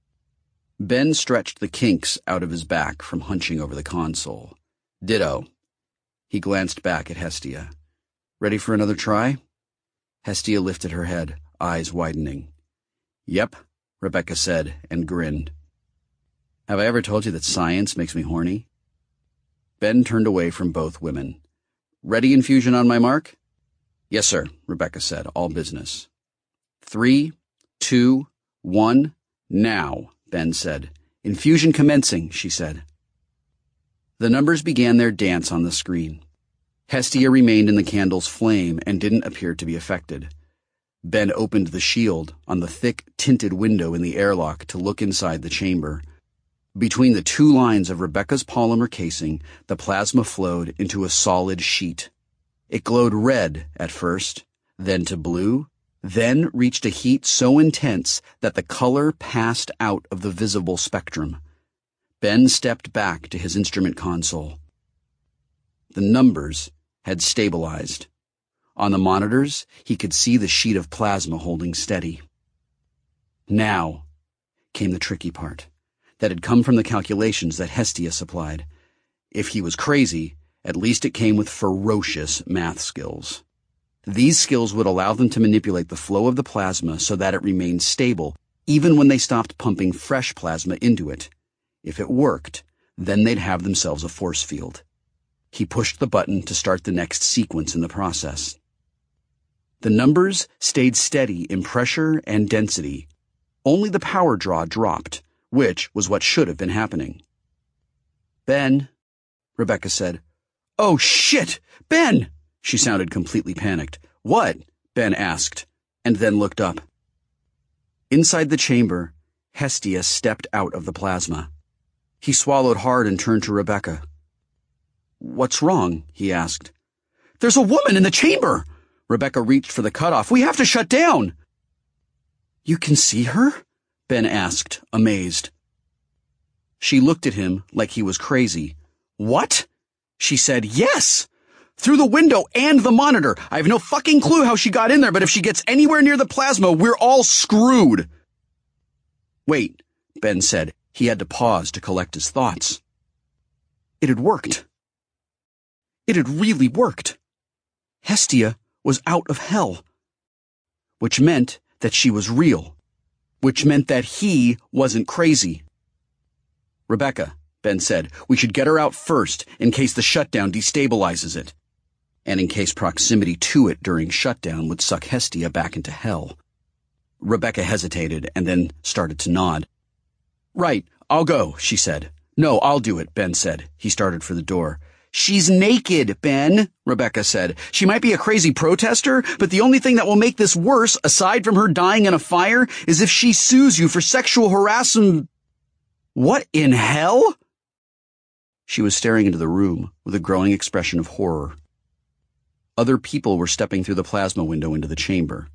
Ben stretched the kinks out of his back from hunching over the console. "Ditto." He glanced back at Hestia. "Ready for another try?" Hestia lifted her head, eyes widening. "Yep," Rebecca said, and grinned. "Have I ever told you that science makes me horny?" Ben turned away from both women. "Ready infusion on my mark?" "Yes, sir," Rebecca said, all business. Three, two, one, now, Ben said. "Infusion commencing," she said. The numbers began their dance on the screen. Hestia remained in the candle's flame and didn't appear to be affected. Ben opened the shield on the thick, tinted window in the airlock to look inside the chamber. Between the two lines of Rebecca's polymer casing, the plasma flowed into a solid sheet. It glowed red at first, then to blue, then reached a heat so intense that the color passed out of the visible spectrum. Ben stepped back to his instrument console. The numbers had stabilized. On the monitors, he could see the sheet of plasma holding steady. Now came the tricky part. That had come from the calculations that Hestia supplied. If he was crazy, at least it came with ferocious math skills. These skills would allow them to manipulate the flow of the plasma so that it remained stable, even when they stopped pumping fresh plasma into it. If it worked, then they'd have themselves a force field. He pushed the button to start the next sequence in the process. The numbers stayed steady in pressure and density. Only the power draw dropped, which was what should have been happening. "Ben," Rebecca said. "Oh, shit! Ben!" She sounded completely panicked. "What?" Ben asked, and then looked up. Inside the chamber, Hestia stepped out of the plasma. He swallowed hard and turned to Rebecca. "What's wrong?" he asked. "There's a woman in the chamber!" Rebecca reached for the cutoff. "We have to shut down!" "You can see her?" Ben asked, amazed. She looked at him like he was crazy. "What?" She said, "Yes! Through the window and the monitor. I have no fucking clue how she got in there, but if she gets anywhere near the plasma, we're all screwed." "Wait," Ben said. He had to pause to collect his thoughts. It had worked. It had really worked. Hestia was out of hell. Which meant that she was real. Which meant that he wasn't crazy. "Rebecca," Ben said, "we should get her out first in case the shutdown destabilizes it. And in case proximity to it during shutdown would suck Hestia back into hell." Rebecca hesitated and then started to nod. "Right, I'll go," she said. "No, I'll do it," Ben said. He started for the door. "She's naked, Ben," Rebecca said. "She might be a crazy protester, but the only thing that will make this worse, aside from her dying in a fire, is if she sues you for sexual harassment." "What in hell?" She was staring into the room with a growing expression of horror. Other people were stepping through the plasma window into the chamber.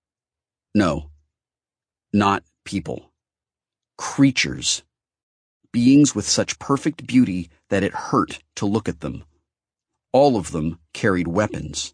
No, not people. Creatures. Beings with such perfect beauty that it hurt to look at them. All of them carried weapons.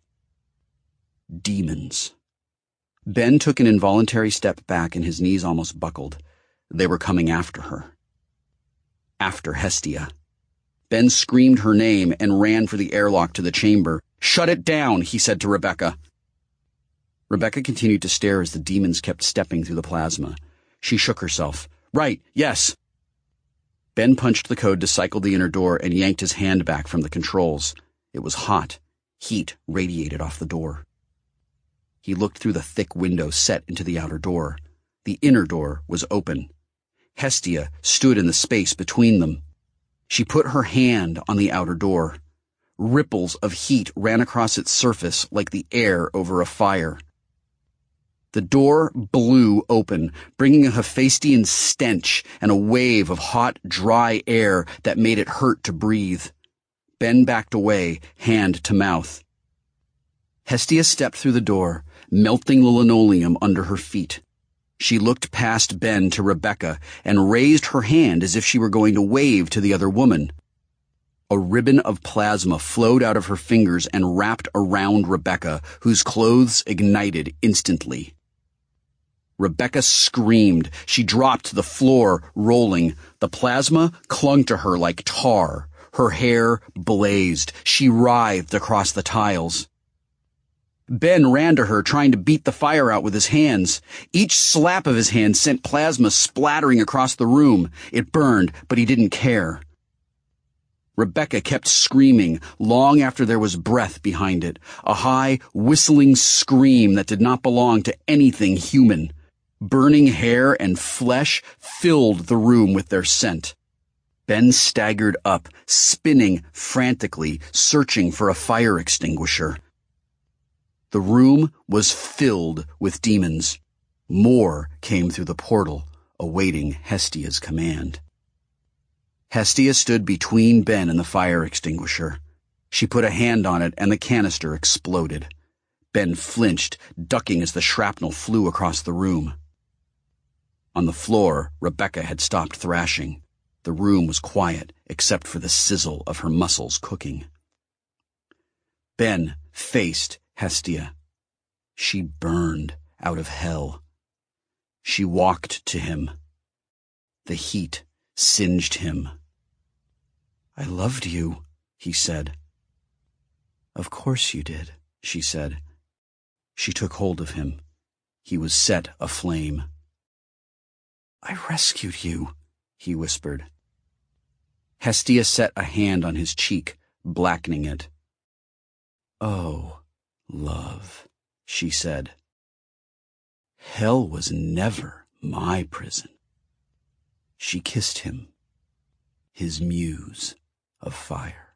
Demons. Ben took an involuntary step back and his knees almost buckled. They were coming after her. After Hestia. Ben screamed her name and ran for the airlock to the chamber. "Shut it down," he said to Rebecca. Rebecca continued to stare as the demons kept stepping through the plasma. She shook herself. "Right, yes." Ben punched the code to cycle the inner door and yanked his hand back from the controls. It was hot. Heat radiated off the door. He looked through the thick window set into the outer door. The inner door was open. Hestia stood in the space between them. She put her hand on the outer door. Ripples of heat ran across its surface like the air over a fire. The door blew open, bringing a Hephaestian stench and a wave of hot, dry air that made it hurt to breathe. Ben backed away, hand to mouth. Hestia stepped through the door, melting the linoleum under her feet. She looked past Ben to Rebecca and raised her hand as if she were going to wave to the other woman. A ribbon of plasma flowed out of her fingers and wrapped around Rebecca, whose clothes ignited instantly. Rebecca screamed. She dropped to the floor, rolling. The plasma clung to her like tar. Her hair blazed. She writhed across the tiles. Ben ran to her, trying to beat the fire out with his hands. Each slap of his hand sent plasma splattering across the room. It burned, but he didn't care. Rebecca kept screaming long after there was breath behind it, a high, whistling scream that did not belong to anything human. Burning hair and flesh filled the room with their scent. Ben staggered up, spinning frantically, searching for a fire extinguisher. The room was filled with demons. More came through the portal, awaiting Hestia's command. Hestia stood between Ben and the fire extinguisher. She put a hand on it and the canister exploded. Ben flinched, ducking as the shrapnel flew across the room. On the floor, Rebecca had stopped thrashing. The room was quiet, except for the sizzle of her muscles cooking. Ben faced Hestia. She burned out of hell. She walked to him. The heat singed him. "I loved you," he said. "Of course you did," she said. She took hold of him. He was set aflame. "I rescued you," he whispered. Hestia set a hand on his cheek, blackening it. "Oh, love," she said. "Hell was never my prison." She kissed him, his muse of fire.